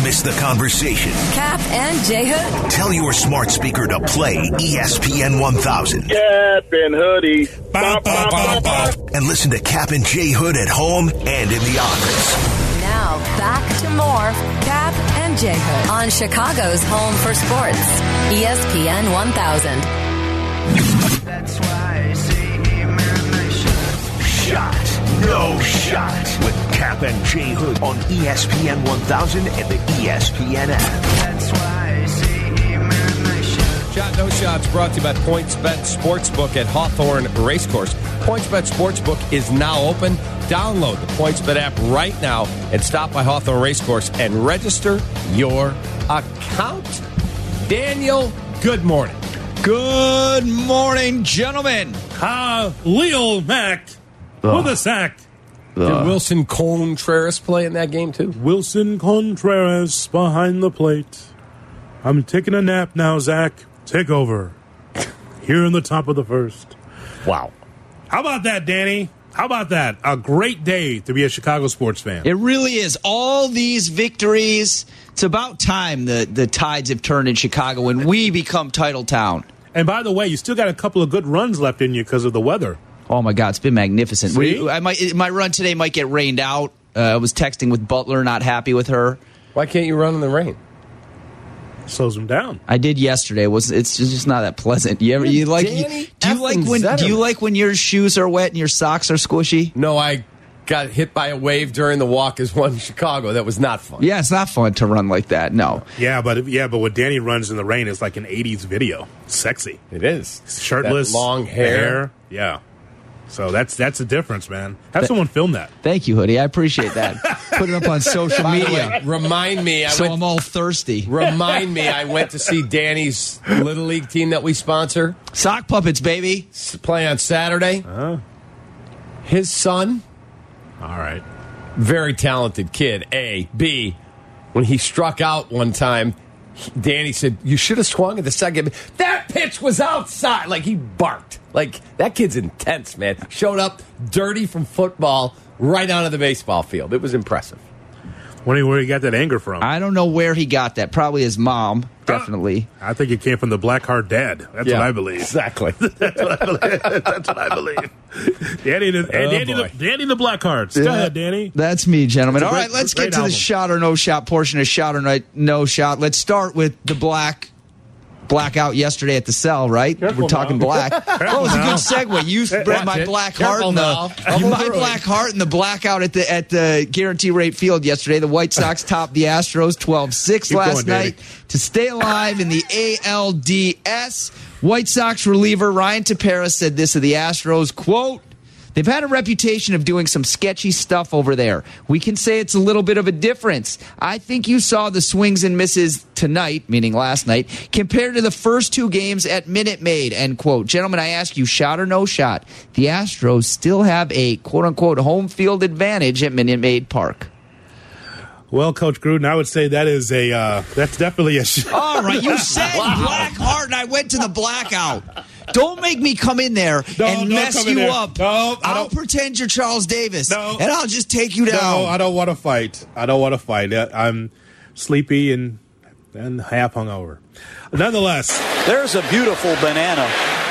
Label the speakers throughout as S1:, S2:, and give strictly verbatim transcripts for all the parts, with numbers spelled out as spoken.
S1: miss the conversation.
S2: Cap and J Hood.
S1: Tell your smart speaker to play E S P N one thousand.
S3: Cap and Hoodie.
S1: Bah, bah, bah, bah. And listen to Cap and J Hood at home and in the office.
S2: Now, back to more Cap and J Hood on Chicago's home for sports. E S P N one thousand.
S4: That's why I say
S1: Shot, no shot. With Cap and J Hood on E S P N one thousand and the E S P N app.
S4: That's why I say
S5: Shot No Shots brought to you by PointsBet Sportsbook at Hawthorne Racecourse. PointsBet Sportsbook is now open. Download the PointsBet app right now and stop by Hawthorne Racecourse and register your account. Daniel, good morning.
S6: Good morning, gentlemen.
S7: Uh, Leo Mack with a sack.
S5: Did Wilson Contreras play in that game, too?
S7: Wilson Contreras behind the plate. I'm taking a nap now, Zach. Take over. Here in the top of the first.
S5: Wow.
S7: How about that, Danny? How about that? A great day to be a Chicago sports fan.
S6: It really is. All these victories. It's about time the, the tides have turned in Chicago and we become title town.
S7: And by the way, you still got a couple of good runs left in you because of the weather.
S6: Oh, my God. It's been magnificent.
S7: See?
S6: We, I might, my run today might get rained out. Uh, I was texting with Butler, not happy with her.
S5: Why can't you run in the rain?
S7: Slows them down.
S6: I did yesterday. It was it's just not that pleasant. You ever you like you, do you like when do you like when your shoes are wet and your socks are squishy?
S5: No, I got hit by a wave during the walk as one in Chicago. That was not fun.
S6: Yeah, it's not fun to run like that. No.
S7: Yeah, but yeah, but when Danny runs in the rain, it's like an eighties video. Sexy.
S5: It is.
S7: Shirtless,
S5: that long hair.
S7: hair. Yeah. So that's that's the difference, man. Have Th- someone film that.
S6: Thank you, Hoodie. I appreciate that. Put it up on social
S5: By the
S6: media.
S5: way, remind me. I
S6: so
S5: went,
S6: I'm all thirsty.
S5: Remind me. I went to see Danny's Little League team that we sponsor.
S6: Sock Puppets, baby.
S5: Play on Saturday.
S7: Uh-huh.
S5: His son.
S7: All right.
S5: Very talented kid. A. B. When he struck out one time, Danny said, "You should have swung at the second. That pitch was outside." Like, he barked. Like, that kid's intense, man. Showed up dirty from football right onto the baseball field. It was impressive.
S7: Wondering where he got that anger from.
S6: I don't know where he got that. Probably his mom, definitely.
S7: Uh, I think it came from the Blackheart dad. That's
S5: Yeah,
S7: what I believe.
S5: Exactly.
S7: That's what I believe. That's what I believe. Danny the,
S5: Oh,
S7: Danny, the, Danny the Blackhearts. Go
S6: Yeah.
S7: ahead, Danny.
S6: That's me, gentlemen.
S7: It's a
S6: All
S7: great-
S6: right, let's
S7: great
S6: get to
S7: album.
S6: the shot or no shot portion of shot or no- no shot. Let's start with the black. Blackout yesterday at the Cell, right?
S7: Careful
S6: We're talking
S7: now.
S6: black. That was a
S7: now.
S6: good segue. You spread my
S5: it.
S6: black
S5: Careful
S6: heart in
S5: now.
S6: the
S5: Trouble
S6: my
S5: brewing.
S6: black heart in the blackout at the at the Guarantee Rate Field yesterday. The White Sox topped the Astros twelve six
S7: Keep
S6: last
S7: going, Danny.
S6: night to stay alive in the A L D S. White Sox reliever Ryan Tepera said this of the Astros, quote, "They've had a reputation of doing some sketchy stuff over there. We can say it's a little bit of a difference. I think you saw the swings and misses tonight," meaning last night, "compared to the first two games at Minute Maid," end quote. Gentlemen, I ask you, shot or no shot, the Astros still have a quote-unquote home field advantage at Minute Maid Park.
S7: Well, Coach Gruden, I would say that is a uh, that's definitely a shot.
S6: All right, you said black heart, and I went to the blackout. Don't make me come in there
S7: No,
S6: and
S7: don't
S6: mess
S7: come in
S6: you
S7: there.
S6: up.
S7: No, I
S6: I'll
S7: don't-
S6: pretend you're Charles Davis,
S7: No.
S6: and I'll just take you down.
S7: No, I don't want to fight. I don't want to fight. Uh, I'm sleepy and and half hungover. Nonetheless,
S8: There's a beautiful banana.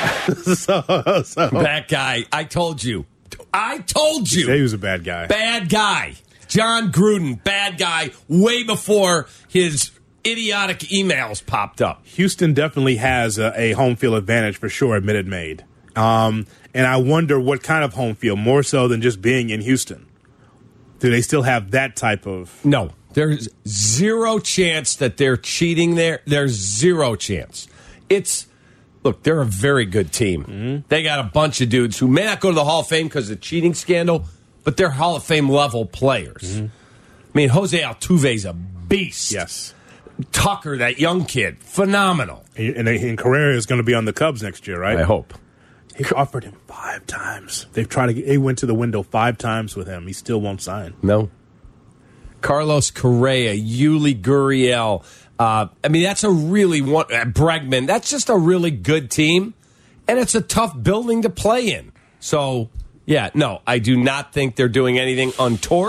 S7: so, so
S5: That guy. I told you. I told you.
S7: he was a bad guy.
S5: Bad guy. John Gruden, bad guy, way before his idiotic emails popped up.
S7: Houston definitely has a, a home field advantage for sure at Minute Maid. Um, and I wonder what kind of home field, more so than just being in Houston. Do they still have that type of...
S5: No, there's zero chance that they're cheating there. There's zero chance. It's, look, they're a very good team.
S7: Mm-hmm.
S5: They got a bunch of dudes who may not go to the Hall of Fame because of the cheating scandal, but they're Hall of Fame level players.
S7: Mm-hmm.
S5: I mean, Jose Altuve's a beast.
S7: Yes.
S5: Tucker, that young kid, phenomenal.
S7: And, and Carrera is going to be on the Cubs next year, right?
S5: I hope.
S7: He offered him five times. They've tried to get, they went to the window five times with him. He still won't sign.
S5: No. Carlos Correa, Yuli Gurriel. Uh, I mean, that's a really one. Uh, Bregman. That's just a really good team, and it's a tough building to play in. So, yeah, no, I do not think they're doing anything untoward.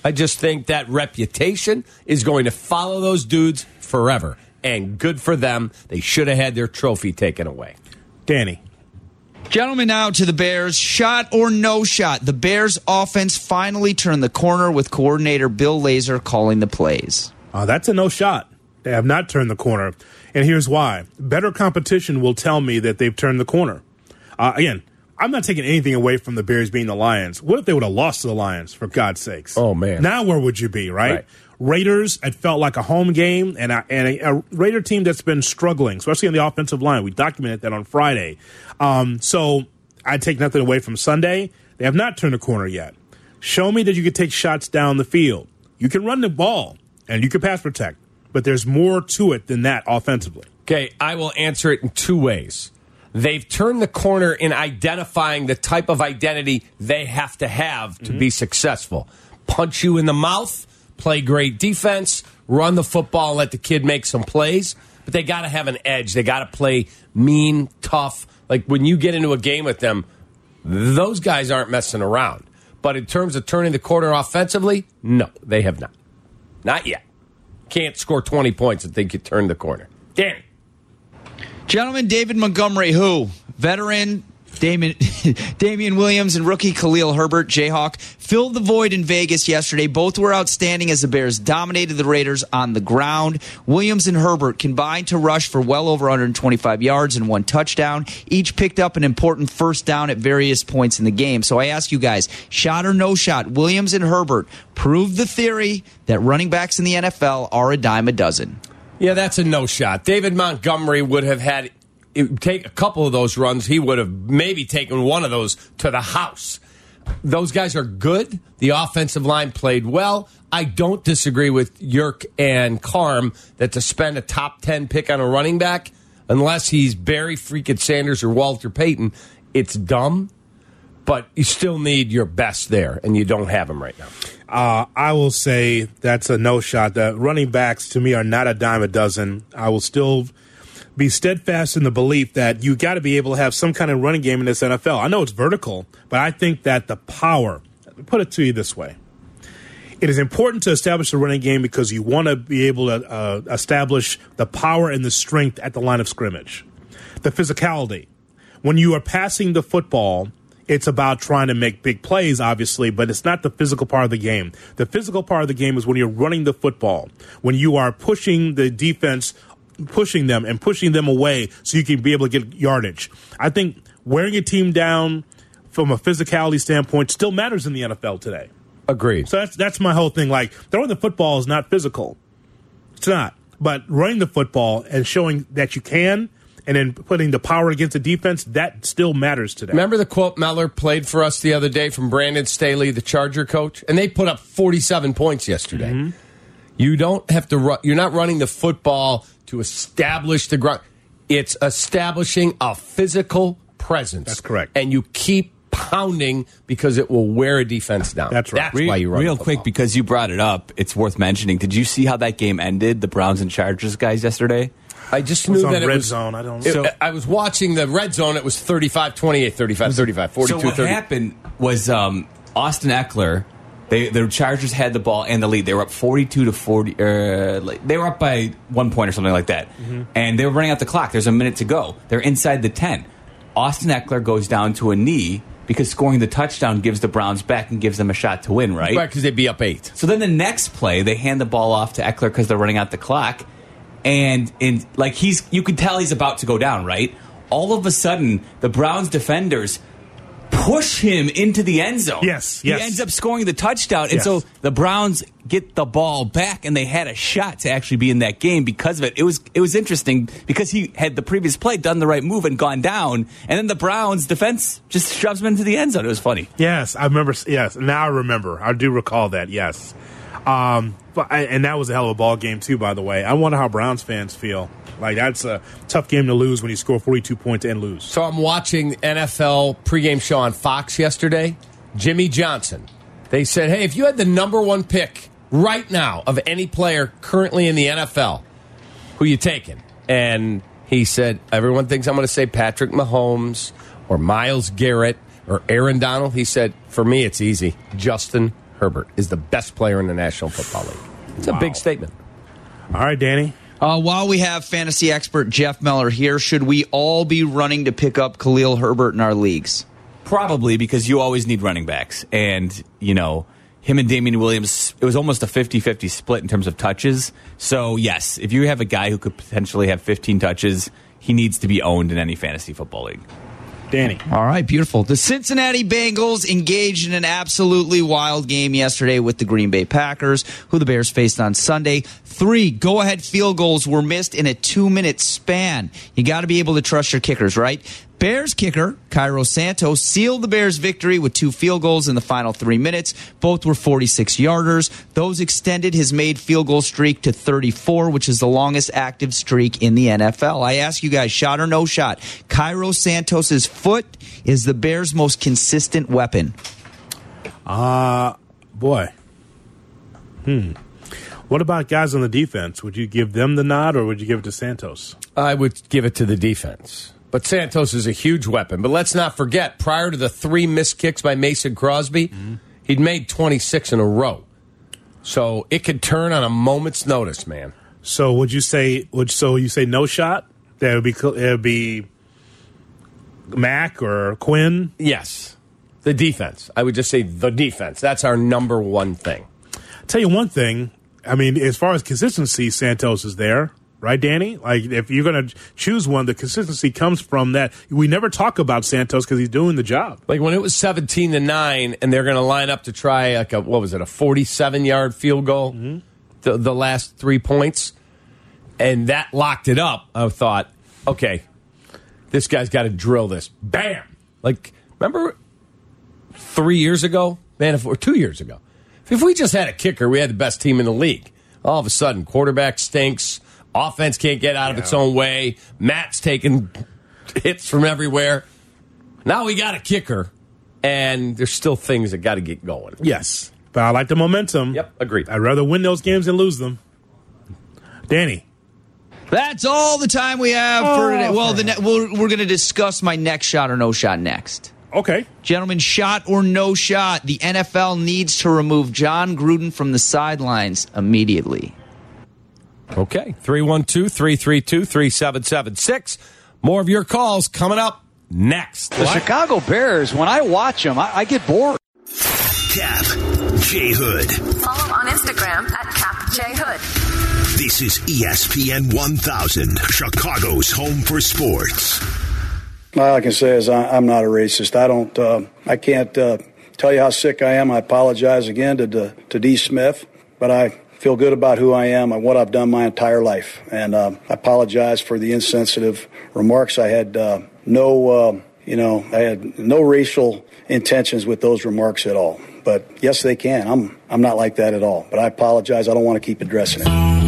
S5: I just think that reputation is going to follow those dudes forever. And good for them. They should have had their trophy taken away.
S7: Danny.
S6: Gentlemen, now to the Bears. Shot or no shot? The Bears offense finally turned the corner with coordinator Bill Lazor calling the plays.
S7: Uh, that's a no shot. They have not turned the corner. And here's why. Better competition will tell me that they've turned the corner. Uh, again, I'm not taking anything away from the Bears being the Lions. What if they would have lost to the Lions, for God's sakes?
S5: Oh, man.
S7: Now where would you be, right?
S5: Right.
S7: Raiders, it felt like a home game, and, a, and a, a Raider team that's been struggling, especially on the offensive line. We documented that on Friday. Um, so I take nothing away from Sunday. They have not turned the corner yet. Show me that you can take shots down the field. You can run the ball, and you can pass protect, but there's more to it than that offensively.
S5: Okay, I will answer it in two ways. They've turned the corner in identifying the type of identity they have to have to mm-hmm. be successful. Punch you in the mouth, play great defense, run the football, and let the kid make some plays. But they got to have an edge. They got to play mean, tough. Like when you get into a game with them, those guys aren't messing around. But in terms of turning the corner offensively, no, they have not. Not yet. Can't score twenty points and think you turned the corner. Damn.
S6: Gentlemen, David Montgomery, who? Veteran Damon, Damian Williams and rookie Khalil Herbert, Jayhawk, filled the void in Vegas yesterday. Both were outstanding as the Bears dominated the Raiders on the ground. Williams and Herbert combined to rush for well over one hundred twenty-five yards and one touchdown. Each picked up an important first down at various points in the game. So I ask you guys, shot or no shot, Williams and Herbert proved the theory that running backs in the N F L are a dime a dozen.
S5: Yeah, that's a no shot. David Montgomery would have had it take a couple of those runs. He would have maybe taken one of those to the house. Those guys are good. The offensive line played well. I don't disagree with Yerk and Carm that to spend a top ten pick on a running back, unless he's Barry freaking Sanders or Walter Payton, it's dumb. But you still need your best there, and you don't have him right now.
S7: Uh, I will say that's a no shot. The running backs, to me, are not a dime a dozen. I will still be steadfast in the belief that you got to be able to have some kind of running game in this N F L. I know it's vertical, but I think that the power, put it to you this way, it is important to establish a running game because you want to be able to uh, establish the power and the strength at the line of scrimmage. The physicality. When you are passing the football, it's about trying to make big plays, obviously, but it's not the physical part of the game. The physical part of the game is when you're running the football, when you are pushing the defense, pushing them and pushing them away so you can be able to get yardage. I think wearing a team down from a physicality standpoint still matters in the N F L today.
S5: Agreed.
S7: So that's that's my whole thing. Like, throwing the football is not physical. It's not. But running the football and showing that you can, and then putting the power against the defense, that still matters today.
S5: Remember the quote Meller played for us the other day from Brandon Staley, the Charger coach? And they put up forty-seven points yesterday. Mm-hmm. You don't have to run. You're not running the football to establish the ground. It's establishing a physical presence.
S7: That's correct.
S5: And you keep pounding because it will wear a defense down.
S7: That's right.
S5: That's
S3: Real,
S5: why you run
S3: real
S5: the
S3: quick, because you brought it up, it's worth mentioning. Did you see how that game ended, the Browns and Chargers guys yesterday?
S5: I just
S7: It
S5: knew
S7: was on
S5: that it
S7: red
S5: was
S7: zone. I don't
S5: it-
S7: know.
S3: So-
S5: I was watching the red zone. It was thirty-five twenty-eight, thirty-five thirty-five, forty-two
S3: So what
S5: thirty.
S3: happened was um, Austin Eckler, they, the Chargers had the ball and the lead. They were up forty-two to forty. Uh, like, they were up by one point or something like that. Mm-hmm. And they were running out the clock. There's a minute to go. They're inside the ten. Austin Eckler goes down to a knee because scoring the touchdown gives the Browns back and gives them a shot to win, right?
S5: Right, because they'd be up eight.
S3: So then the next play, they hand the ball off to Eckler because they're running out the clock. And in like he's, you could tell he's about to go down, right? All of a sudden, the Browns defenders push him into the end zone.
S7: Yes, yes.
S3: He ends up scoring the touchdown. And
S7: Yes.
S3: so the Browns get the ball back, and they had a shot to actually be in that game because of it. It was it was interesting because he had the previous play done the right move and gone down, and then the Browns defense just shoves him into the end zone. It was funny.
S7: Yes, I remember. Yes, now I remember. I do recall that. Yes, um, but I, and that was a hell of a ball game too. By the way, I wonder how Browns fans feel. Like, that's a tough game to lose when you score forty-two points and lose.
S5: So I'm watching N F L pregame show on Fox yesterday. Jimmy Johnson. They said, hey, if you had the number one pick right now of any player currently in the N F L, who you taking? And he said, everyone thinks I'm going to say Patrick Mahomes or Myles Garrett or Aaron Donald. He said, for me, it's easy. Justin Herbert is the best player in the National Football League. It's wow. a big statement.
S7: All right, Danny.
S6: Uh, while we have fantasy expert Jeff Meller here, should we all be running to pick up Khalil Herbert in our leagues?
S3: Probably, because you always need running backs. And, you know, him and Damian Williams, it was almost a fifty-fifty split in terms of touches. So, yes, if you have a guy who could potentially have fifteen touches, he needs to be owned in any fantasy football league.
S7: Danny.
S6: All right, beautiful. The Cincinnati Bengals engaged in an absolutely wild game yesterday with the Green Bay Packers, who the Bears faced on Sunday. Three go-ahead field goals were missed in a two-minute span. You got to be able to trust your kickers, right? Bears kicker, Cairo Santos, sealed the Bears' victory with two field goals in the final three minutes. Both were forty-six yarders. Those extended his made field goal streak to thirty-four, which is the longest active streak in the N F L. I ask you guys, shot or no shot, Cairo Santos' foot is the Bears' most consistent weapon.
S7: Uh, boy. Hmm. What about guys on the defense? Would you give them the nod, or would you give it to Santos?
S5: I would give it to the defense. But Santos is a huge weapon. But let's not forget, prior to the three missed kicks by Mason Crosby, mm-hmm. he'd made twenty-six in a row. So it could turn on a moment's notice, man.
S7: So would you say? Would so you say no shot? That would be it would be Mack or Quinn?
S5: Yes, the defense. I would just say the defense. That's our number one thing.
S7: I'll tell you one thing. I mean, as far as consistency, Santos is there. Right, Danny? Like, if you're going to choose one, the consistency comes from that. We never talk about Santos because he's doing the job.
S5: Like, when it was seventeen to nine, and they're going to line up to try, like, a, what was it, a forty-seven yard field goal, mm-hmm. the, the last three points, and that locked it up, I thought, okay, this guy's got to drill this. Bam! Like, remember three years ago? Man, if, or two years ago. If we just had a kicker, we had the best team in the league. All of a sudden, quarterback stinks. Offense can't get out of yeah. its own way. Matt's taking hits from everywhere. Now we got a kicker, and there's still things that got to get going.
S7: Yes, but I like the momentum.
S5: Yep, agreed.
S7: I'd rather win those games than lose them. Danny.
S6: That's all the time we have oh, for today. Well, the ne- we're, we're going to discuss my next shot or no shot next.
S7: Okay.
S6: Gentlemen, shot or no shot, the N F L needs to remove John Gruden from the sidelines immediately.
S5: Okay, three one two, three three two, three seven seven six. More of your calls coming up next.
S8: The what? Chicago Bears, when I watch them, I, I get bored.
S1: Cap J Hood.
S2: Follow on Instagram at Cap J Hood.
S1: This is E S P N one thousand, Chicago's home for sports.
S9: All I can say is I, I'm not a racist. I don't. Uh, I can't uh, tell you how sick I am. I apologize again to to, to D. Smith, but I feel good about who I am and what I've done my entire life. And uh, I apologize for the insensitive remarks. I had uh, no, uh, you know, I had no racial intentions with those remarks at all. But yes, they can. I'm, I'm not like that at all. But I apologize. I don't want to keep addressing it.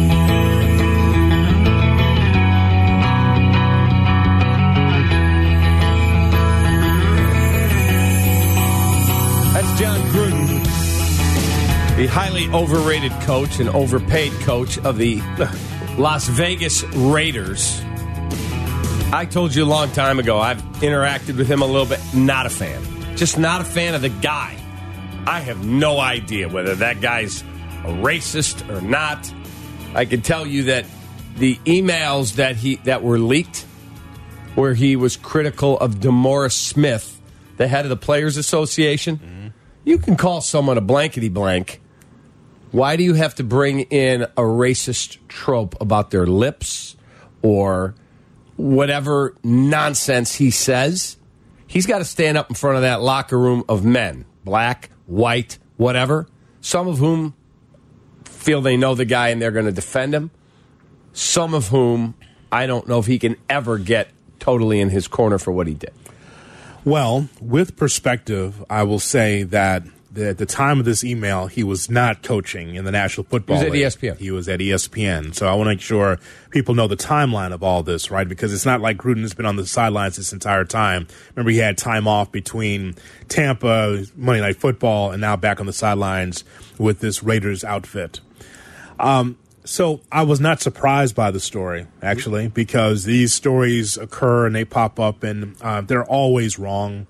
S5: The highly overrated coach and overpaid coach of the Las Vegas Raiders. I told you a long time ago, I've interacted with him a little bit. Not a fan. Just not a fan of the guy. I have no idea whether that guy's a racist or not. I can tell you that the emails that he that were leaked, where he was critical of DeMaurice Smith, the head of the Players Association, mm-hmm. you can call someone a blankety blank. Why do you have to bring in a racist trope about their lips or whatever nonsense he says? He's got to stand up in front of that locker room of men, black, white, whatever, some of whom feel they know the guy and they're going to defend him, some of whom I don't know if he can ever get totally in his corner for what he did.
S7: Well, with perspective, I will say that at the time of this email, he was not coaching in the National Football League.
S5: He was at E S P N.
S7: He was at E S P N. So I want to make sure people know the timeline of all this, right? Because it's not like Gruden has been on the sidelines this entire time. Remember, he had time off between Tampa, Monday Night Football, and now back on the sidelines with this Raiders outfit. Um, so I was not surprised by the story, actually, because these stories occur and they pop up, and uh, they're always wrong.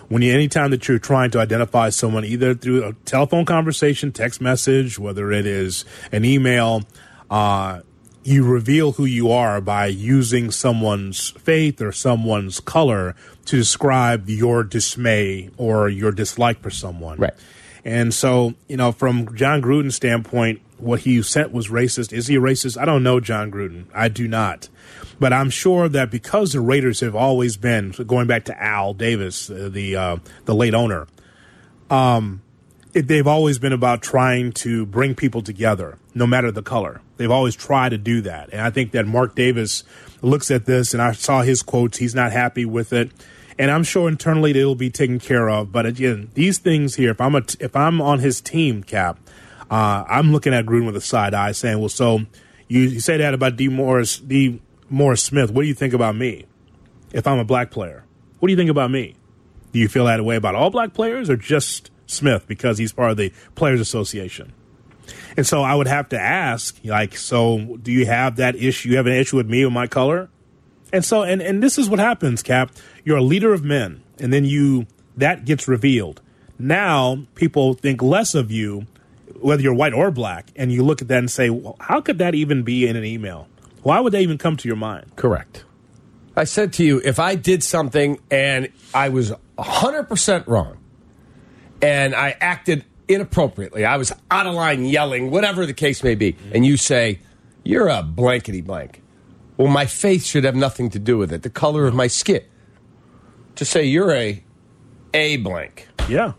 S7: when you, anytime that you're trying to identify someone, either through a telephone conversation, text message, whether it is an email, uh, you reveal who you are by using someone's faith or someone's color to describe your dismay or your dislike for someone.
S5: Right.
S7: And so, you know, from John Gruden's standpoint, what he said was racist. Is he a racist? I don't know John Gruden. I do not. But I'm sure that because the Raiders have always been, going back to Al Davis, uh, the uh, the late owner, um, it, they've always been about trying to bring people together, no matter the color. They've always tried to do that. And I think that Mark Davis looks at this, and I saw his quotes. He's not happy with it. And I'm sure internally it'll be taken care of. But again, these things here, if I'm a, if I'm on his team, Cap, uh, I'm looking at Gruden with a side eye saying, well, so you, you say that about D. Morris, D. Morris Smith. What do you think about me if I'm a black player? What do you think about me? Do you feel that way about all black players or just Smith because he's part of the Players Association? And so I would have to ask, like, so do you have that issue? You have an issue with me or my color? And so, and, and this is what happens, Cap. You're a leader of men, and then you that gets revealed. Now people think less of you, whether you're white or black, and you look at that and say, well, how could that even be in an email? Why would they even come to your mind?
S5: Correct. I said to you, if I did something and I was one hundred percent wrong, and I acted inappropriately, I was out of line yelling, whatever the case may be, and you say, you're a blankety blank. Well, my faith should have nothing to do with it. The color of my skin. Just say you're a A blank.
S7: Yeah.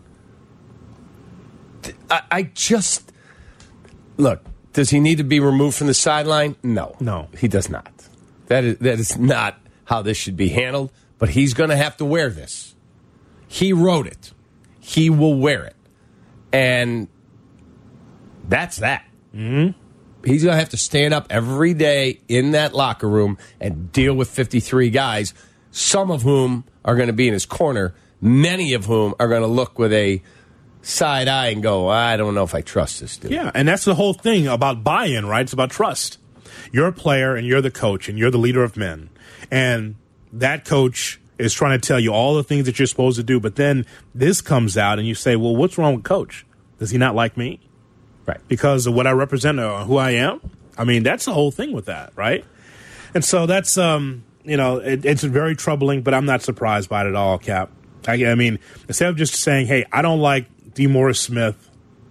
S5: I, I just look. Does he need to be removed from the sideline? No,
S7: no,
S5: he does not. That is that is not how this should be handled. But he's going to have to wear this. He wrote it. He will wear it, and that's that.
S7: Mm-hmm.
S5: He's going to have to stand up every day in that locker room and deal with fifty-three guys, some of whom are going to be in his corner, many of whom are going to look with a side eye and go, I don't know if I trust this dude.
S7: Yeah, and that's the whole thing about buy-in, right? It's about trust. You're a player, and you're the coach, and you're the leader of men. And that coach is trying to tell you all the things that you're supposed to do, but then this comes out, and you say, well, what's wrong with Coach? Does he not like me?
S5: Right.
S7: Because of what I represent or who I am? I mean, that's the whole thing with that, right? And so that's, um, you know, it, it's very troubling, but I'm not surprised by it at all, Cap. I, I mean, instead of just saying, hey, I don't like D. Morris Smith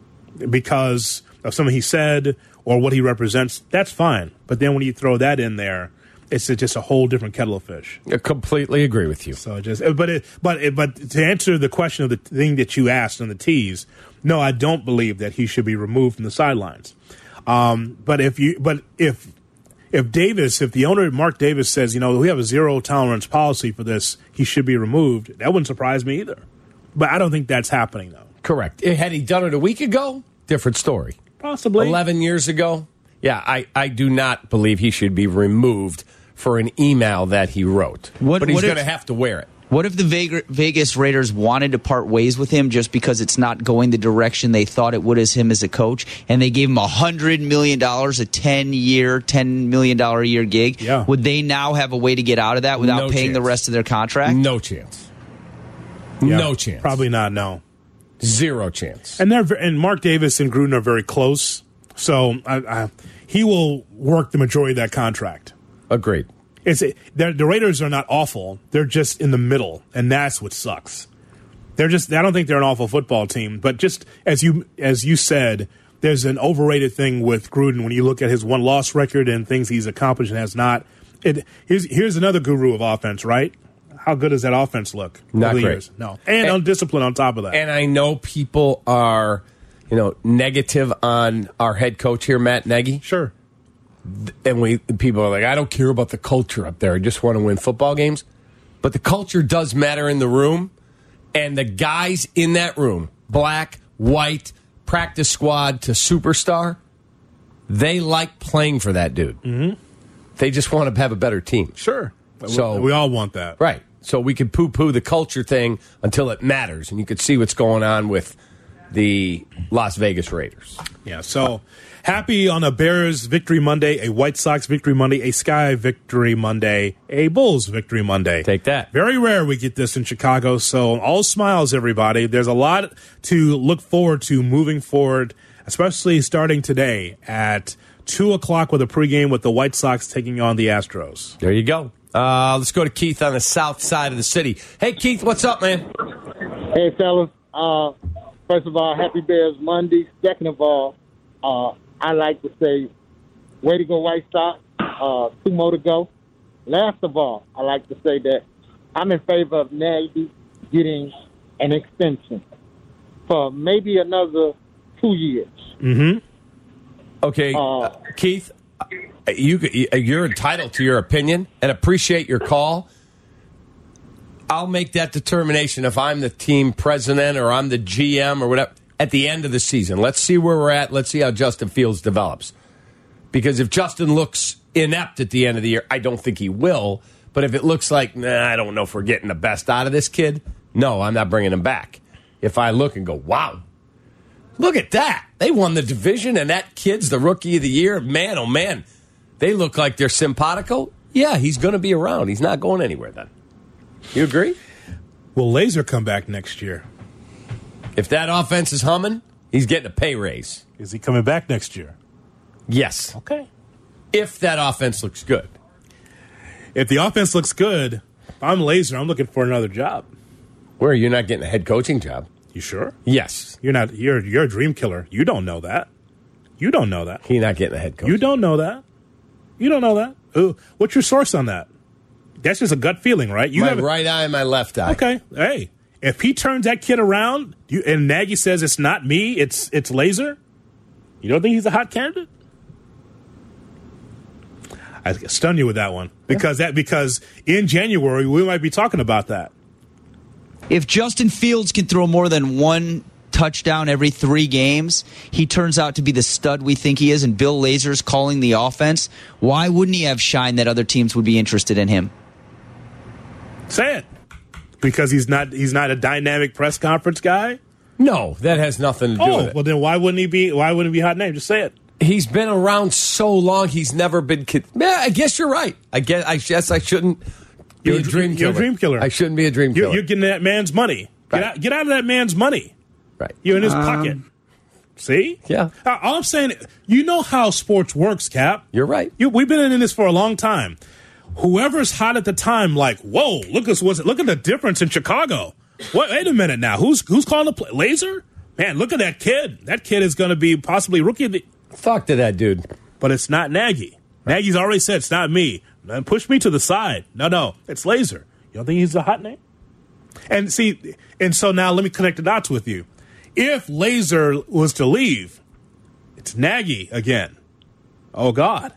S7: because of something he said or what he represents, that's fine. But then when you throw that in there, it's just a whole different kettle of fish.
S5: I completely agree with you.
S7: So just, but it, but it, but to answer the question of the thing that you asked on the tease, no, I don't believe that he should be removed from the sidelines. Um, but if you, but if if Davis, if the owner Mark Davis says, you know, we have a zero tolerance policy for this, he should be removed. That wouldn't surprise me either. But I don't think that's happening though.
S5: Correct. Had he done it a week ago, different story.
S7: Possibly
S5: eleven years ago. Yeah, I, I do not believe he should be removed for an email that he wrote.
S6: What,
S5: but he's
S6: going
S5: to have to wear it.
S6: What if the Vegas Raiders wanted to part ways with him just because it's not going the direction they thought it would as him as a coach, and they gave him one hundred million dollars, a ten-year, ten million dollars a year gig?
S7: Yeah.
S6: Would they now have a way to get out of that without
S5: No
S6: paying
S5: chance.
S6: the rest of their contract?
S5: No chance.
S7: Yeah,
S5: no chance.
S7: Probably not. No.
S5: Zero chance.
S7: And they're ve- and Mark Davis and Gruden are very close, so I, I, he will work the majority of that contract.
S5: Agreed.
S7: It's the Raiders are not awful; they're just in the middle, and that's what sucks. They're just I don't think they're an awful football team, but just as you as you said, there's an overrated thing with Gruden when you look at his one loss record and things he's accomplished and has not. It here's here's another guru of offense, right? How good does that offense look?
S5: Not
S7: over the
S5: great.
S7: Years? No, and, and undisciplined on top of that.
S5: And I know people are, you know, negative on our head coach here, Matt Nagy.
S7: Sure.
S5: And we people are like, I don't care about the culture up there. I just want to win football games. But the culture does matter in the room. And the guys in that room, black, white, practice squad to superstar, they like playing for that dude.
S7: Mm-hmm.
S5: They just want to have a better team.
S7: Sure.
S5: So
S7: we all want that.
S5: Right. So we can poo-poo the culture thing until it matters. And you could see what's going on with the Las Vegas Raiders.
S7: Yeah, so happy on a Bears victory Monday, a White Sox victory Monday, a Sky victory Monday, a Bulls victory Monday.
S5: Take that.
S7: Very rare we get this in Chicago, so all smiles, everybody. There's a lot to look forward to moving forward, especially starting today at two o'clock with a pregame with the White Sox taking on the Astros.
S5: There you go. Uh, let's go to Keith on the south side of the city. Hey, Keith, what's up, man?
S10: Hey, fellas. Uh, first of all, happy Bears Monday. Second of all, uh, I like to say, way to go, White Sox. Uh, two more to go. Last of all, I like to say that I'm in favor of Nagy getting an extension for maybe another two years.
S7: Mm-hmm.
S5: Okay, uh, Keith, you, you're entitled to your opinion and appreciate your call. I'll make that determination if I'm the team president or I'm the G M or whatever at the end of the season. Let's see where we're at. Let's see how Justin Fields develops. Because if Justin looks inept at the end of the year, I don't think he will. But if it looks like, nah, I don't know if we're getting the best out of this kid, no, I'm not bringing him back. If I look and go, wow, look at that. They won the division, and that kid's the rookie of the year. Man, oh, man. They look like they're simpatico. Yeah, he's going to be around. He's not going anywhere then. You agree?
S7: Will Laser come back next year?
S5: If that offense is humming, he's getting a pay raise.
S7: Is he coming back next year?
S5: Yes.
S7: Okay.
S5: If that offense looks good.
S7: If the offense looks good, if I'm Laser, I'm looking for another job.
S5: Where you're not getting a head coaching job?
S7: You sure?
S5: Yes.
S7: You're not. You're you're a dream killer. You don't know that. You don't know that.
S5: He's not getting a head coach.
S7: You don't know that. You don't know that. Ooh, what's your source on that? That's just a gut feeling, right? You
S5: my
S7: have a,
S5: right eye and my left eye.
S7: Okay. Hey, if he turns that kid around, you, and Nagy says it's not me, it's it's Laser, you don't think he's a hot candidate? I stun you with that one because yeah. that because in January we might be talking about that.
S6: If Justin Fields can throw more than one touchdown every three games, he turns out to be the stud we think he is, and Bill Lazor's calling the offense, why wouldn't he have shine that other teams would be interested in him?
S7: Say it. Because he's not he's not a dynamic press conference guy?
S5: No, that has nothing to do
S7: oh,
S5: with it.
S7: Well, then why wouldn't he be why wouldn't he be hot name? Just say it.
S5: He's been around so long, he's never been kid. Yeah, I guess you're right. I guess I guess I shouldn't be
S7: you're
S5: a dream killer.
S7: You're a dream killer.
S5: I shouldn't be a dream killer.
S7: You're, you're getting that man's money. Get,
S5: right.
S7: out, get out of that man's money.
S5: Right.
S7: You're in his
S6: um,
S7: pocket. See?
S5: Yeah.
S7: Uh, all I'm saying, you know how sports works, Cap.
S5: You're right.
S7: You, we've been in this for a long time. Whoever's hot at the time, like, whoa, look at what's look at the difference in Chicago. What? Wait a minute now. Who's who's calling the play? Laser? Man, look at that kid. That kid is going to be possibly rookie of the.
S5: Fuck to that dude.
S7: But it's not Nagy. Right. Nagy's already said it's not me. Man, push me to the side. No, no, it's Laser. You don't think he's a hot name? And see, and so now let me connect the dots with you. If Laser was to leave, it's Nagy again. Oh God.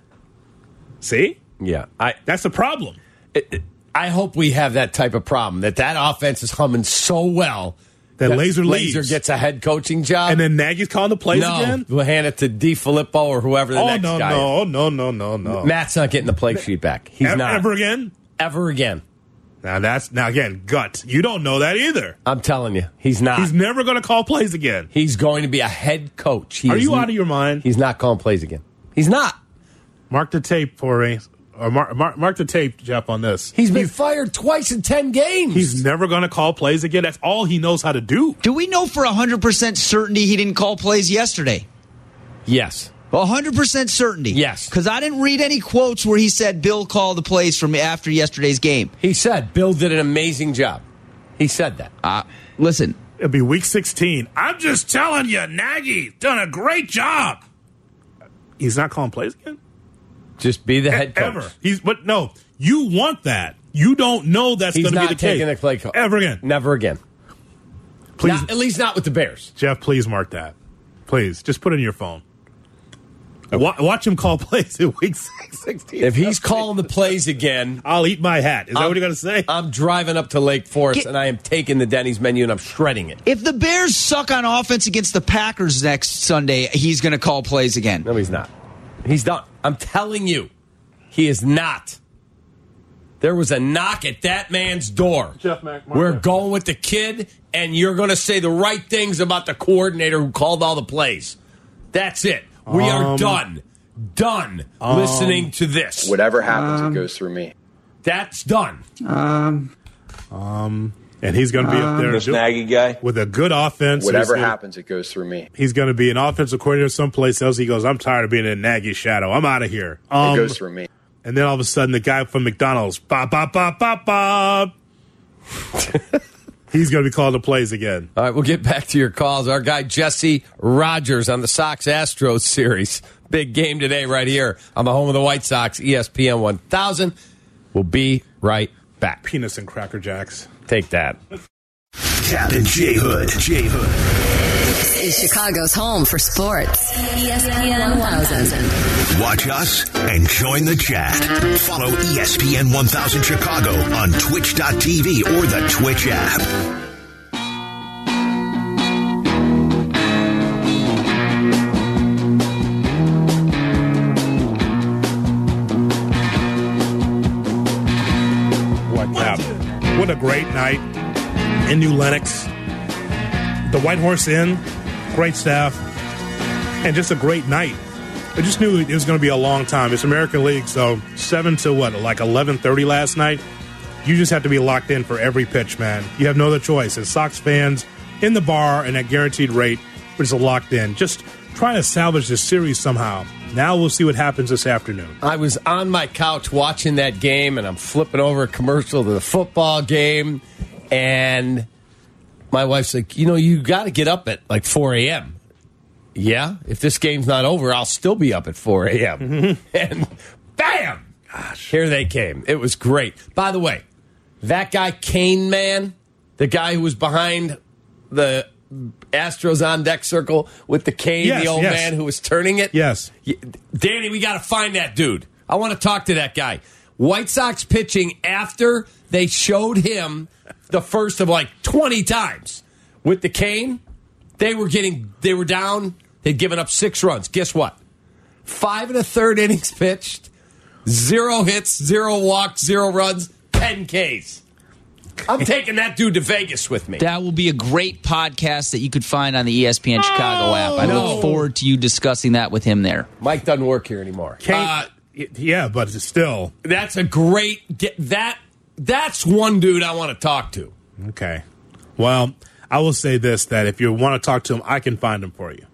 S7: See?
S5: Yeah, I.
S7: That's the problem.
S5: It, it, I hope we have that type of problem that that offense is humming so well
S7: that, that Laser leaves.
S5: Laser gets a head coaching job,
S7: and then Nagy's calling the plays
S5: no,
S7: again.
S5: We'll hand it to D. Filippo or whoever the
S7: oh,
S5: next
S7: no,
S5: guy.
S7: Oh
S5: is.
S7: no, no, no, no, no.
S5: Matt's not getting the play sheet back. He's
S7: ever,
S5: not
S7: ever again.
S5: Ever again.
S7: Now that's now again gut. You don't know that either.
S5: I'm telling you, he's not.
S7: He's never going to call plays again.
S5: He's going to be a head coach. He
S7: Are you
S5: n-
S7: out of your mind?
S5: He's not calling plays again. He's not.
S7: Mark the tape for a, or mark, mark, mark the tape, Jeff, on this.
S5: He's been he's, fired twice in ten games.
S7: He's never going to call plays again. That's all he knows how to do.
S6: Do we know for one hundred percent certainty he didn't call plays yesterday?
S5: Yes.
S6: one hundred percent certainty.
S5: Yes.
S6: Because I didn't read any quotes where he said Bill called the plays from after yesterday's game.
S5: He said Bill did an amazing job. He said that.
S6: Uh, listen.
S7: It'll be week sixteen. I'm just telling you, Nagy's done a great job. He's not calling plays again?
S5: Just be the head
S7: e-
S5: coach.
S7: Ever. He's, but no, you want that. You don't know that's going to be the case.
S5: He's not taking a play coach.
S7: Ever again.
S5: Never again.
S7: Please.
S5: Not, at least not with the Bears.
S7: Jeff, please mark that. Please. Just put it in your phone. Watch him call plays in week sixteen.
S5: If he's calling the plays again,
S7: I'll eat my hat. Is that
S5: I'm,
S7: what you're going to say?
S5: I'm driving up to Lake Forest,
S6: Get,
S5: and I am taking the Denny's menu, and I'm shredding it.
S6: If the Bears suck on offense against the Packers next Sunday, he's going to call plays again.
S5: No, he's not. He's done. I'm telling you, he is not. There was a knock at that man's door.
S7: Jeff Mack.
S5: We're going with the kid, and you're going to say the right things about the coordinator who called all the plays. That's it. We
S7: Um,
S5: are done. Done
S7: um,
S5: listening to this.
S11: Whatever happens,
S12: Um,
S11: it goes through me.
S5: That's done.
S12: Um,
S7: Um, and he's going to be up there
S11: This
S7: do-
S11: Nagy guy.
S7: with a good offense.
S11: Whatever
S7: He's gonna-
S11: happens, it goes through me.
S7: He's going to be an offensive coordinator someplace else. He goes, I'm tired of being in Nagy's shadow. I'm out of here. Um,
S11: It goes through me.
S7: And then all of a sudden, the guy from McDonald's, bop, bop, bop, bop, bop. He's going to be calling the plays again.
S5: All right, we'll get back to your calls. Our guy Jesse Rogers on the Sox Astros series. Big game today right here on the home of the White Sox, E S P N one thousand. We'll be right back.
S7: Penis and Cracker Jacks.
S5: Take that.
S1: Cap and J Hood. J Hood.
S2: This is Chicago's home for sports. E S P N one thousand.
S1: Watch us and join the chat. Follow E S P N one thousand Chicago on twitch dot t v or the Twitch app.
S7: What happened? What a great night in New Lenox. The White Horse Inn, great staff, and just a great night. I just knew it was going to be a long time. It's American League, so seven to what, like eleven thirty last night? You just have to be locked in for every pitch, man. You have no other choice. As Sox fans in the bar and at guaranteed rate, we're just locked in. Just trying to salvage this series somehow. Now we'll see what happens this afternoon.
S5: I was on my couch watching that game, and I'm flipping over a commercial to the football game, and my wife's like, you know, you got to get up at like four a.m. Yeah, if this game's not over, I'll still be up at four a.m. Mm-hmm. And bam! Gosh, here they came. It was great. By the way, that guy, Kane Man, the guy who was behind the Astros on deck circle with the cane,
S7: Yes,
S5: the old
S7: yes.
S5: man who was turning it.
S7: Yes.
S5: Danny, we got to find that dude. I want to talk to that guy. White Sox pitching after they showed him the first of like twenty times with the cane. They were getting, they were down. They'd given up six runs. Guess what? Five and a third innings pitched, zero hits, zero walks, zero runs, ten Ks. I'm taking that dude to Vegas with me.
S6: That will be a great podcast that you could find on the E S P N Chicago app. I
S5: no.
S6: look forward to you discussing that with him there.
S5: Mike doesn't work here anymore.
S7: Kane,
S5: Uh,
S7: yeah, but it's still.
S5: that's a great, that. That's one dude I want to talk to.
S7: Okay. Well, I will say this, that if you want to talk to him, I can find him for you.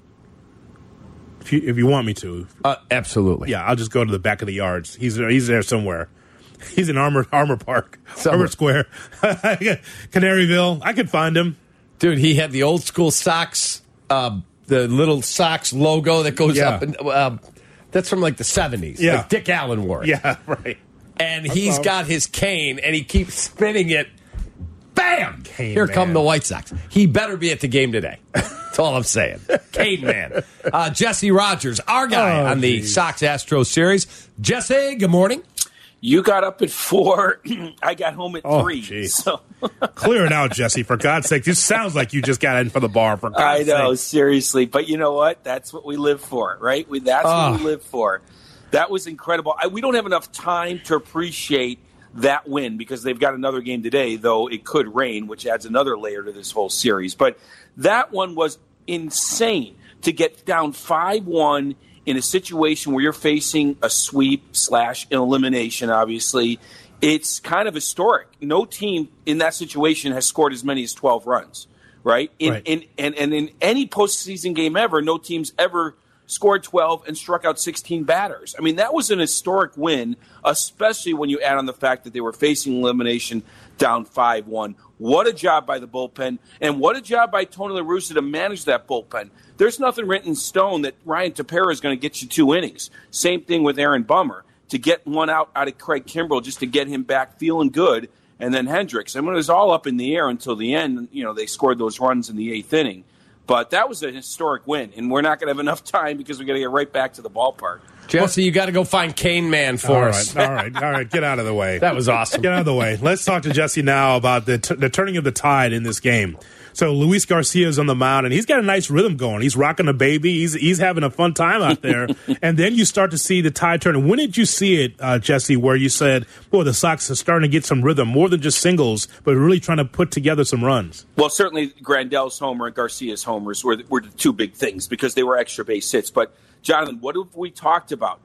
S7: If you, if you want me to.
S5: Uh, absolutely.
S7: Yeah, I'll just go to the back of the yards. He's there, he's there somewhere. He's in Armor Armor Park.
S5: Somewhere.
S7: Armor Square. Canaryville. I could find him.
S5: Dude, he had the old school Sox, uh, the little Sox logo that goes
S7: Yeah.
S5: up. And, uh, that's from like the seventies.
S7: Yeah.
S5: Like Dick Allen wore it.
S7: Yeah, right.
S5: And he's
S7: problem.
S5: got his cane, and he keeps spinning it. Bam!
S7: Cane
S5: Here
S7: man.
S5: come the White Sox. He better be at the game today. That's all I'm saying. Cane Man. Uh, Jesse Rogers, our guy
S7: Oh,
S5: on the
S7: geez.
S5: Sox Astros series. Jesse, good morning.
S13: You got up at four. I got home at
S7: Oh,
S13: three.
S7: geez.
S13: So
S7: Clear it out, Jesse, for God's sake. This sounds like you just got in for the bar, for
S13: I
S7: God's
S13: know,
S7: sake.
S13: seriously. But you know what? That's what we live for, right? We, that's
S5: Ah.
S13: what we live for. That was incredible. I, we don't have enough time to appreciate that win because they've got another game today, though it could rain, which adds another layer to this whole series. But that one was insane to get down five one in a situation where you're facing a sweep slash elimination, obviously. It's kind of historic. No team in that situation has scored as many as twelve runs, right? In,
S7: Right.
S13: in, and, and in any postseason game ever, no team's ever scored twelve and struck out sixteen batters. I mean, that was an historic win, especially when you add on the fact that they were facing elimination down five one. What a job by the bullpen, and what a job by Tony La Russa to manage that bullpen. There's nothing written in stone that Ryan Tepera is going to get you two innings. Same thing with Aaron Bummer. To get one out out of Craig Kimbrell just to get him back feeling good, and then Hendricks. I mean, it was all up in the air until the end. You know, they scored those runs in the eighth inning. But that was a historic win, and we're not going to have enough time because we got to get right back to the ballpark.
S5: Jesse, you got to go find Cane Man for
S7: all
S5: us.
S7: Right, all right, all right. Get out of the way.
S5: That was awesome.
S7: Get out of the way. Let's talk to Jesse now about the, t- the turning of the tide in this game. So Luis Garcia is on the mound, and he's got a nice rhythm going. He's rocking a baby. He's he's having a fun time out there. And then you start to see the tide turning. When did you see it, uh, Jesse, where you said, boy, the Sox are starting to get some rhythm, more than just singles, but really trying to put together some runs?
S13: Well, certainly Grandel's homer and Garcia's homers were, were the two big things because they were extra base hits. But, Jonathan, what have we talked about?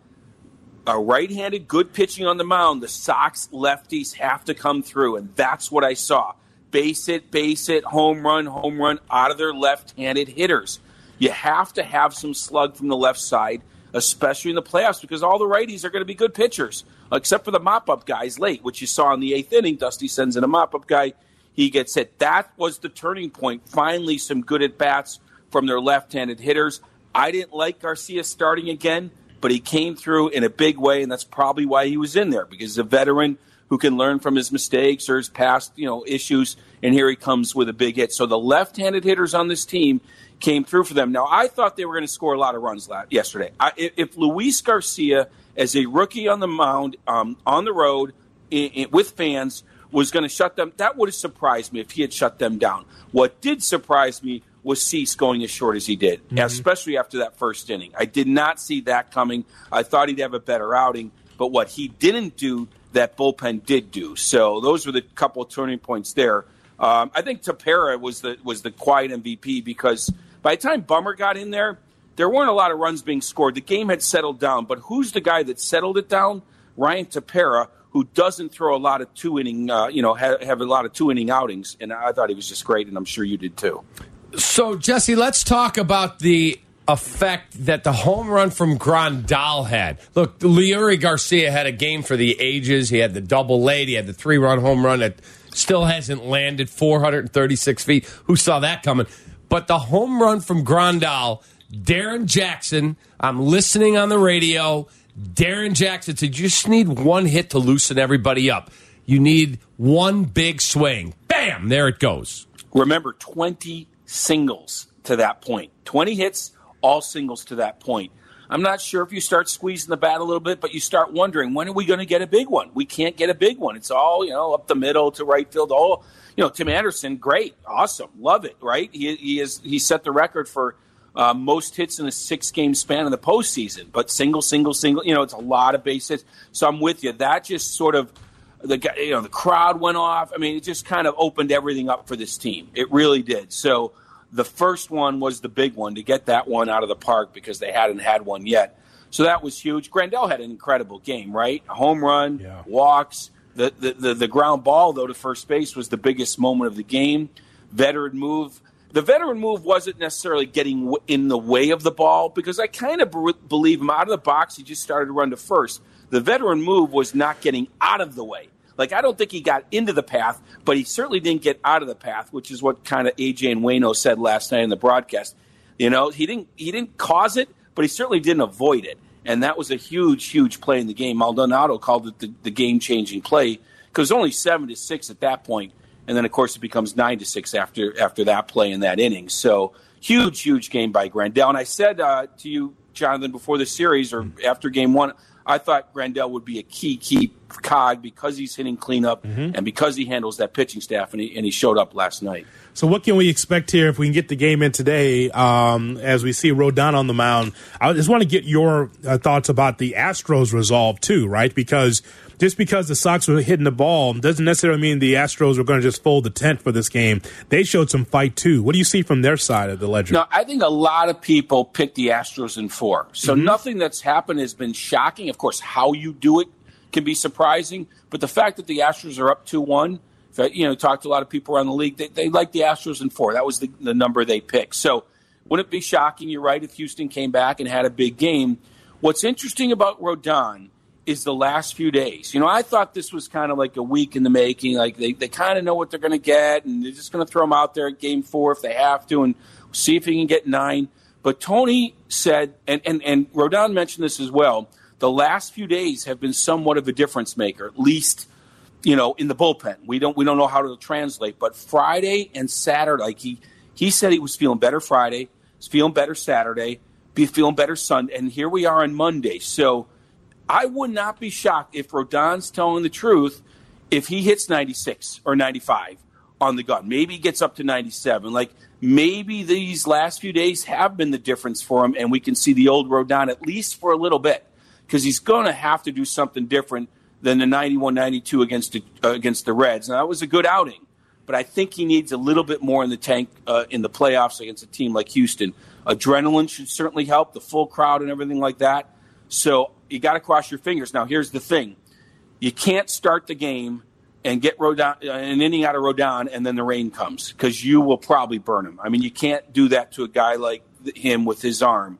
S13: A right-handed, good pitching on the mound. The Sox lefties have to come through, and that's what I saw. Base hit, base hit, home run, home run out of their left-handed hitters. You have to have some slug from the left side, especially in the playoffs, because all the righties are going to be good pitchers, except for the mop-up guys late, which you saw in the eighth inning. Dusty sends in a mop-up guy. He gets hit. That was the turning point. Finally, some good at-bats from their left-handed hitters. I didn't like Garcia starting again, but he came through in a big way, and that's probably why he was in there, because he's a veteran who can learn from his mistakes or his past, you know, issues, and here he comes with a big hit. So the left-handed hitters on this team came through for them. Now, I thought they were going to score a lot of runs last, yesterday. I, if Luis Garcia, as a rookie on the mound, um, on the road, in, in, with fans, was going to shut them, that would have surprised me if he had shut them down. What did surprise me was Cease going as short as he did, mm-hmm. especially after that first inning. I did not see that coming. I thought he'd have a better outing, but what he didn't do, that bullpen did do. So those were the couple of turning points there. Um, I think Tepera was the was the quiet M V P because by the time Bummer got in there, there weren't a lot of runs being scored. The game had settled down. But who's the guy that settled it down? Ryan Tepera, who doesn't throw a lot of two-inning, uh, you know, have, have a lot of two-inning outings. And I thought he was just great, and I'm sure you did too.
S5: So, Jesse, let's talk about the effect that the home run from Grandal had. Look, Leury Garcia had a game for the ages. He had the double late. He had the three-run home run that still hasn't landed four hundred thirty-six feet. Who saw that coming? But the home run from Grandal, Darren Jackson, I'm listening on the radio. Darren Jackson said, you just need one hit to loosen everybody up. You need one big swing. Bam! There it goes.
S13: Remember, twenty singles to that point. twenty hits, all singles to that point. I'm not sure if you start squeezing the bat a little bit, but you start wondering, when are we going to get a big one? We can't get a big one. It's all, you know, up the middle to right field. All, you know, Tim Anderson, great, awesome, love it, right? He he is he set the record for uh, most hits in a six-game span in the postseason. But single, single, single, you know, it's a lot of base hits. So I'm with you. That just sort of, the you know, the crowd went off. I mean, it just kind of opened everything up for this team. It really did. So the first one was the big one, to get that one out of the park because they hadn't had one yet. So that was huge. Grandal had an incredible game, right? A home run, yeah. walks. The, the, the, the ground ball, though, to first base was the biggest moment of the game. Veteran move. The veteran move wasn't necessarily getting in the way of the ball because I kind of b- believe him out of the box. He just started to run to first. The veteran move was not getting out of the way. Like, I don't think he got into the path, but he certainly didn't get out of the path, which is what kind of A J and Waino said last night in the broadcast. You know, he didn't he didn't cause it, but he certainly didn't avoid it. And that was a huge, huge play in the game. Maldonado called it the, the game-changing play because it was only seven to six at that point. And then, of course, it becomes nine to six after after that play in that inning. So huge, huge game by Grandal. And I said uh, to you, Jonathan, before the series or after game one, I thought Grandal would be a key, key cog because he's hitting cleanup mm-hmm. and because he handles that pitching staff, and he, and he showed up last night.
S7: So what can we expect here if we can get the game in today um, as we see Rodon on the mound? I just want to get your uh, thoughts about the Astros resolve too, right? Because just because the Sox were hitting the ball doesn't necessarily mean the Astros are going to just fold the tent for this game. They showed some fight too. What do you see from their side of the ledger?
S13: No, I think a lot of people picked the Astros in four. So mm-hmm. nothing that's happened has been shocking. Of course, how you do it can be surprising. But the fact that the Astros are up two one, you know, talked to a lot of people around the league, they, they like the Astros in four. That was the, the number they picked. So wouldn't it be shocking, you're right, if Houston came back and had a big game? What's interesting about Rodon is the last few days. You know, I thought this was kind of like a week in the making. Like they, they kind of know what they're going to get, and they're just going to throw him out there at game four if they have to and see if he can get nine. But Tony said, and, and, and Rodon mentioned this as well, the last few days have been somewhat of a difference maker, at least, you know, in the bullpen. We don't we don't know how to translate. But Friday and Saturday, like he, he said he was feeling better Friday, was feeling better Saturday. be feeling better Sunday. And here we are on Monday. So I would not be shocked if Rodon's telling the truth if he hits ninety-six or ninety-five on the gun. Maybe he gets up to ninety-seven. Like, maybe these last few days have been the difference for him, and we can see the old Rodon at least for a little bit, because he's going to have to do something different than the ninety-one ninety-two against the, uh, against the Reds. Now, that was a good outing, but I think he needs a little bit more in the tank uh, in the playoffs against a team like Houston. Adrenaline should certainly help, the full crowd and everything like that. So you got to cross your fingers. Now, here's the thing. You can't start the game and get Rodon, uh, an inning out of Rodon, and then the rain comes, because you will probably burn him. I mean, you can't do that to a guy like him with his arm.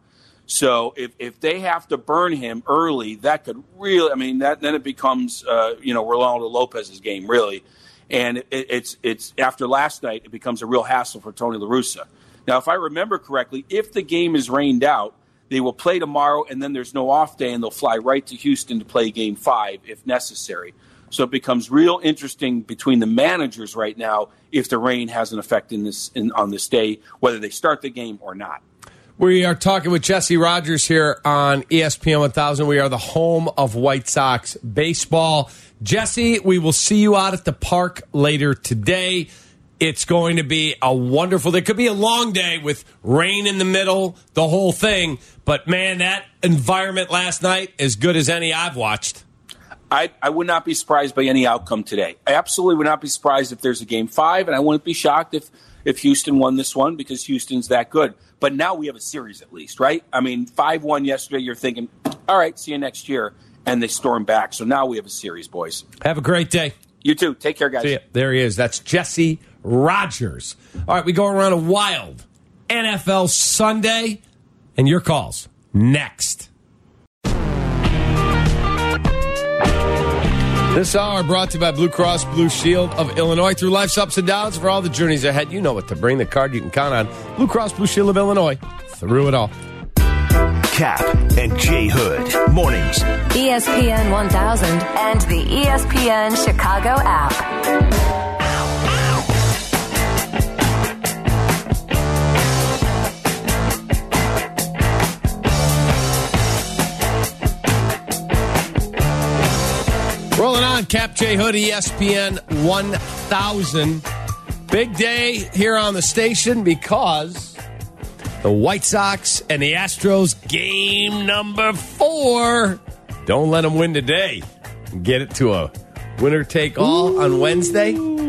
S13: So if, if they have to burn him early, that could really, I mean, that then it becomes, uh, you know, Rolando Lopez's game, really. And it, it's, it's after last night, it becomes a real hassle for Tony La Russa. Now, if I remember correctly, if the game is rained out, they will play tomorrow, and then there's no off day, and they'll fly right to Houston to play game five if necessary. So it becomes real interesting between the managers right now if the rain has an effect in this in, on this day, whether they start the game or not.
S5: We are talking with Jesse Rogers here on E S P N one thousand. We are the home of White Sox baseball. Jesse, we will see you out at the park later today. It's going to be a wonderful day. It could be a long day with rain in the middle, the whole thing. But, man, that environment last night, as good as any I've watched.
S13: I, I would not be surprised by any outcome today. I absolutely would not be surprised if there's a game five, and I wouldn't be shocked if, if Houston won this one, because Houston's that good. But now we have a series at least, right? I mean, five one yesterday, you're thinking, all right, see you next year, and they storm back. So now we have a series, boys.
S5: Have a great day.
S13: You too. Take care, guys.
S5: See ya. There he is. That's Jesse Rogers. All right, we go around a wild N F L Sunday, and your calls next. This hour brought to you by Blue Cross Blue Shield of Illinois. Through life's ups and downs, for all the journeys ahead, you know what to bring. The card you can count on. Blue Cross Blue Shield of Illinois. Through it all.
S1: Cap and J Hood. Mornings.
S2: E S P N one thousand and the E S P N Chicago app.
S5: Rolling on, Cap J Hood, E S P N one thousand. Big day here on the station because the White Sox and the Astros game number four. Don't let them win today. Get it to a winner take all on Wednesday.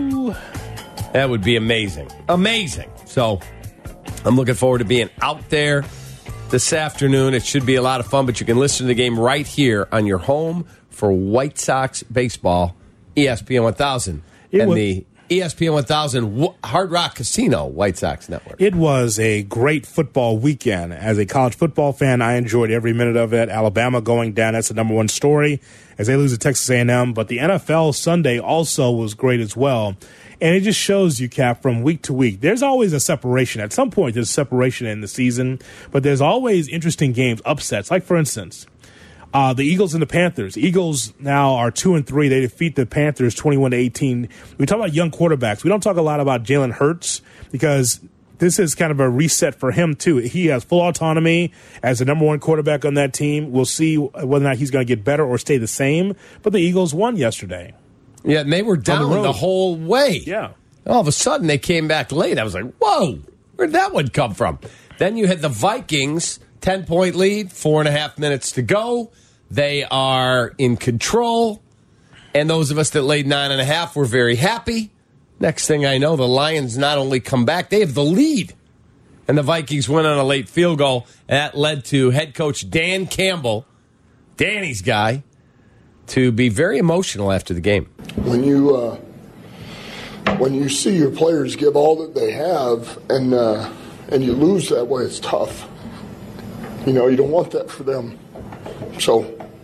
S5: That would be amazing. Amazing. So I'm looking forward to being out there this afternoon. It should be a lot of fun, but you can listen to the game right here on your home for White Sox baseball, E S P N one thousand,
S7: It
S5: and
S7: was,
S5: the E S P N one thousand Hard Rock Casino White Sox Network.
S7: It was a great football weekend. As a college football fan, I enjoyed every minute of it. Alabama going down, that's the number one story as they lose to Texas A and M. But the N F L Sunday also was great as well. And it just shows you, Cap, from week to week, there's always a separation. At some point, there's separation in the season, but there's always interesting games, upsets. Like, for instance, Uh, the Eagles and the Panthers. Eagles now are two and three. They defeat the Panthers twenty-one to eighteen. We talk about young quarterbacks. We don't talk a lot about Jalen Hurts because this is kind of a reset for him too. He has full autonomy as the number one quarterback on that team. We'll see whether or not he's going to get better or stay the same. But the Eagles won yesterday.
S5: Yeah, and they were down the, the whole way.
S7: Yeah.
S5: All of a sudden, they came back late. I was like, whoa, where'd that one come from? Then you had the Vikings, ten-point lead, four and a half minutes to go. They are in control, and those of us that laid nine and a half were very happy. Next thing I know, the Lions not only come back, they have the lead. And the Vikings went on a late field goal. That led to head coach Dan Campbell, Danny's guy, to be very emotional after the game.
S11: When you uh, when you see your players give all that they have and uh, and you lose that way, it's tough. You know, you don't want that for them. So,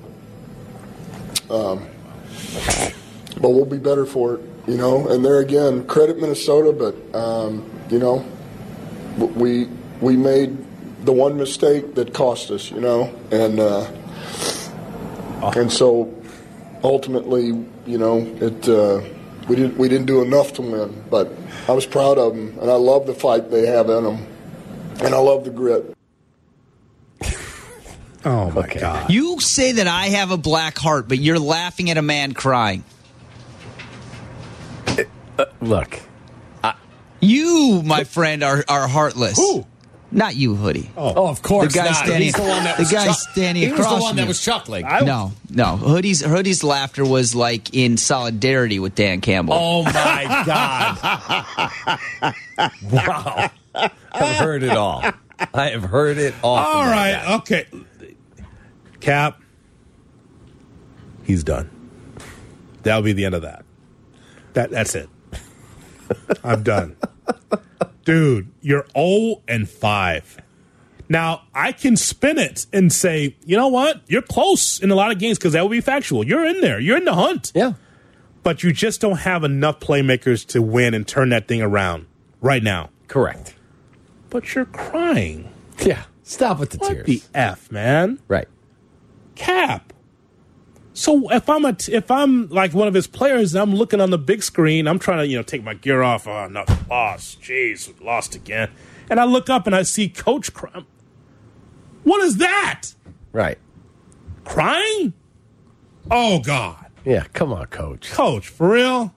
S11: um, but we'll be better for it, you know. And there again, credit Minnesota, but um, you know, we we made the one mistake that cost us, you know, and uh, and so ultimately, you know, it uh, we didn't we didn't do enough to win. But I was proud of them, and I love the fight they have in them, and I love the grit.
S7: Oh, my
S5: Okay.
S7: God.
S6: You say that I have a black heart, but you're laughing at a man crying.
S5: Uh, look.
S6: You, my friend, are, are heartless.
S5: Who?
S6: Not you, Hoodie.
S5: Oh, of course
S6: The guy
S5: not.
S6: standing,
S5: He's the one that was
S6: the guy
S5: chuck-
S6: standing
S5: he was
S6: across
S5: the one
S6: from
S5: that
S6: you.
S5: was chuckling.
S7: I-
S6: No, no. Hoodie's Hoodie's laughter was like in solidarity with Dan Campbell.
S5: Oh, my God. Wow. I've heard it all. I have heard it all.
S7: All
S5: from that
S7: right.
S5: guy.
S7: Okay. Cap. He's done. That'll be the end of that. That That's it. I'm done. Dude, you're oh and five. Now, I can spin it and say, you know what? You're close in a lot of games because that would be factual. You're in there. You're in the hunt.
S5: Yeah.
S7: But you just don't have enough playmakers to win and turn that thing around right now.
S5: Correct.
S7: But you're crying.
S5: Yeah. Stop with the
S7: What
S5: tears.
S7: the F, man?
S5: Right.
S7: Cap. So if I'm a t- if I'm like one of his players, and I'm looking on the big screen, I'm trying to you know take my gear off. Oh no, lost. Jeez, lost again. And I look up and I see Coach crying. What is that?
S5: Right.
S7: Crying? Oh God,
S5: Yeah. Come on, Coach.
S7: Coach, for real?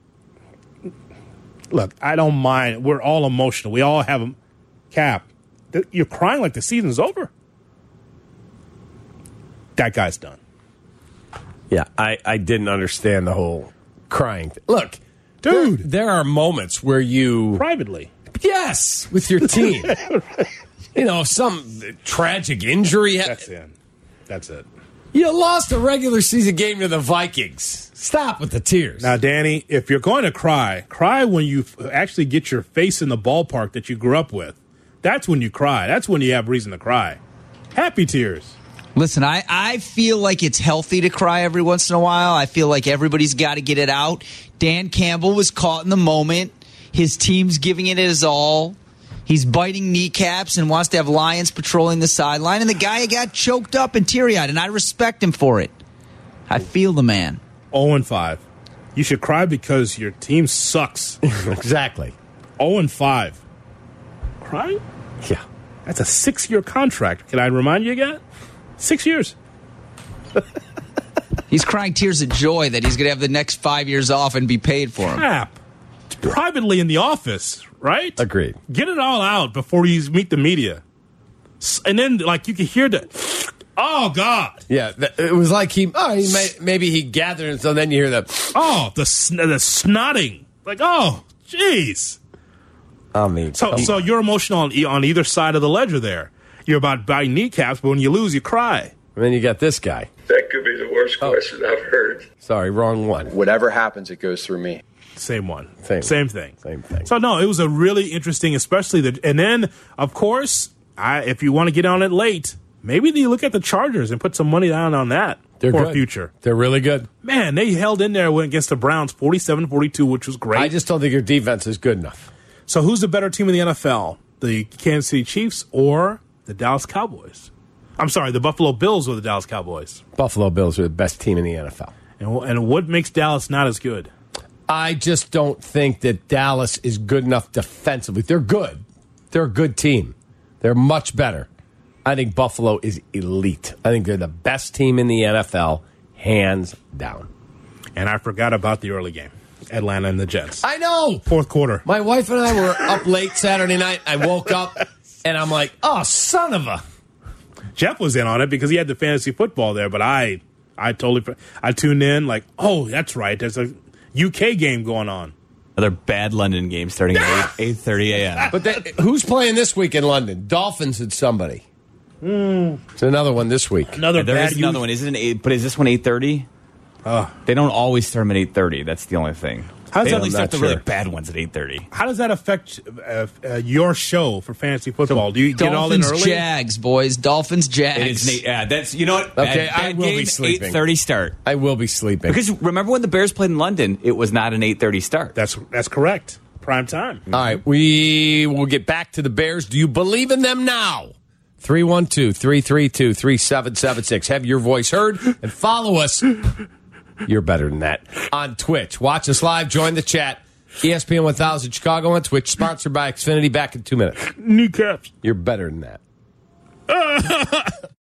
S7: Look, I don't mind. We're all emotional. We all have a Cap. th- You're crying like the season's over. That guy's done.
S5: Yeah, I, I didn't understand the whole crying thing. Look,
S7: Dude.
S5: there, there are moments where you...
S7: Privately.
S5: Yes, with your team. You know, some tragic injury.
S7: That's it. That's it.
S5: You lost a regular season game to the Vikings. Stop with the tears.
S7: Now, Danny, if you're going to cry, cry when you f- actually get your face in the ballpark that you grew up with. That's when you cry. That's when you have reason to cry. Happy tears.
S6: Listen, I, I feel like it's healthy to cry every once in a while. I feel like everybody's got to get it out. Dan Campbell was caught in the moment. His team's giving it his all. He's biting kneecaps and wants to have lions patrolling the sideline. And the guy got choked up and teary-eyed, and I respect him for it. I feel the man.
S7: oh and five. You should cry because your team sucks.
S5: Exactly.
S7: oh and five. Crying?
S5: Yeah.
S7: That's a six-year contract. Can I remind you again? Six years.
S6: He's crying tears of joy that he's going to have the next five years off and be paid for them.
S7: Cap. It's privately in the office, right?
S5: Agreed.
S7: Get it all out before you meet the media. S- And then, like, you can hear the, oh, God.
S5: Yeah, th- it was like he, oh, he may, maybe he gathered, and so then you hear the,
S7: Oh, the, sn- the snotting. Like, oh, jeez.
S5: I mean,
S7: So, so you're emotional on, e- on either side of the ledger there. You're about biting kneecaps, but when you lose, you cry.
S5: and then you got this guy.
S12: That could be the worst question I've heard.
S5: Sorry, wrong one.
S12: Whatever happens, it goes through me.
S7: Same one.
S5: Same.
S7: Same thing.
S5: Same thing.
S7: So, no, it was a really interesting, especially the, and then, of course, I, if you want to get on it late, maybe you look at the Chargers and put some money down on that
S5: They're
S7: for
S5: good.
S7: future.
S5: They're really good.
S7: Man, they held in there against the Browns forty-seven forty-two, which was great.
S5: I just don't think your defense is good enough.
S7: So who's the better team in the N F L? The Kansas City Chiefs or the Dallas Cowboys? I'm sorry, the Buffalo Bills or the Dallas Cowboys?
S5: Buffalo Bills are the best team in the N F L.
S7: And, wh- and what makes Dallas not as good?
S5: I just don't think that Dallas is good enough defensively. They're good. They're a good team. They're much better. I think Buffalo is elite. I think they're the best team in the N F L, hands down.
S7: And I forgot about the early game, Atlanta and the Jets.
S5: I know.
S7: Fourth quarter.
S5: My wife and I were up late Saturday night. I woke up, and I'm like, oh, son of a...
S7: Jeff was in on it because he had the fantasy football there, but I I totally I tuned in like, oh, that's right. There's a U K game going on.
S3: Another bad London game starting at eight thirty a.m.
S5: But they, who's playing this week in London? Dolphins and somebody.
S7: Mm.
S5: It's another one this week.
S7: Another
S3: Yeah, there
S7: bad
S3: is another
S7: youth-
S3: one. Is it an eight? But is this one eight thirty?
S7: Uh,
S3: They don't always start them at eight thirty. That's the only thing.
S7: How's
S3: They
S7: that-
S3: only
S7: I'm
S3: start
S7: not
S3: the really
S7: sure.
S3: bad ones at eight thirty.
S7: How does that affect uh, uh, your show for fantasy football? Do you get all in
S6: Dolphins,
S7: early?
S6: Jags, boys. Dolphins, Jags.
S3: It is. an eight- Yeah, that's you know what.
S5: Okay,
S3: bad,
S5: I
S3: bad
S5: will be
S3: game,
S5: sleeping.
S3: eight thirty start.
S5: I will be sleeping.
S3: Because remember when the Bears played in London, it was not an eight thirty start.
S7: That's that's correct. Prime time.
S5: All right, we will get back to the Bears. Do you believe in them now? three one two, three three two, three seven seven six. Have your voice heard and follow us. You're better than that. On Twitch. Watch us live. Join the chat. E S P N one thousand Chicago on Twitch. Sponsored by Xfinity. Back in two minutes.
S7: Kneecaps.
S5: You're better than that.